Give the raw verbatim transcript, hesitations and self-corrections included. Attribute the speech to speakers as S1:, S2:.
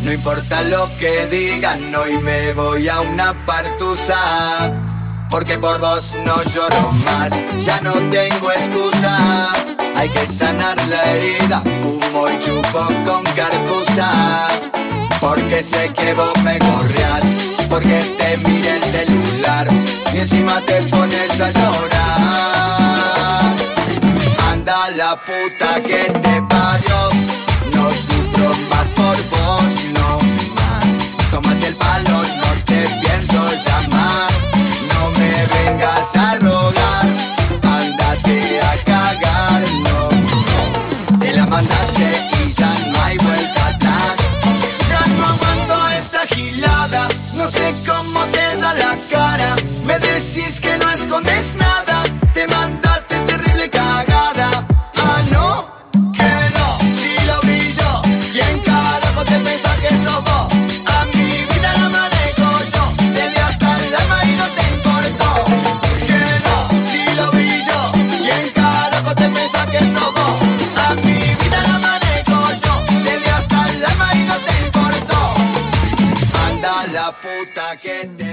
S1: No importa lo que digan, hoy me voy a una partusa, porque por vos no lloro más, ya no tengo excusa. Hay que sanar la herida, fumo y chupo con cartuza, porque sé que vos me gorreás, porque te miré el celular y encima te pones a llorar. Anda la puta que te parió, no sufro más por vos, no más. Tómate el palo, no te pienso llamar, no me vengas a rogar, ándate a cagar, no, no. Te la mandaste y ya no hay vuelta atrás. Ya no aguanto esta gilada, no sé cómo te da la cara. Me decís que no escondes nada, te mandaste terrible cagada. Ah, no, que no, si lo vi yo, ¿quién carajo te pensás que sos vos? A mi vida la manejo yo, te di hasta el alma y no te importó. Que no, si lo vi yo, ¿quién carajo te pensás que sos vos? A mi vida la manejo yo, te di hasta el alma y no te importó. Anda la puta que te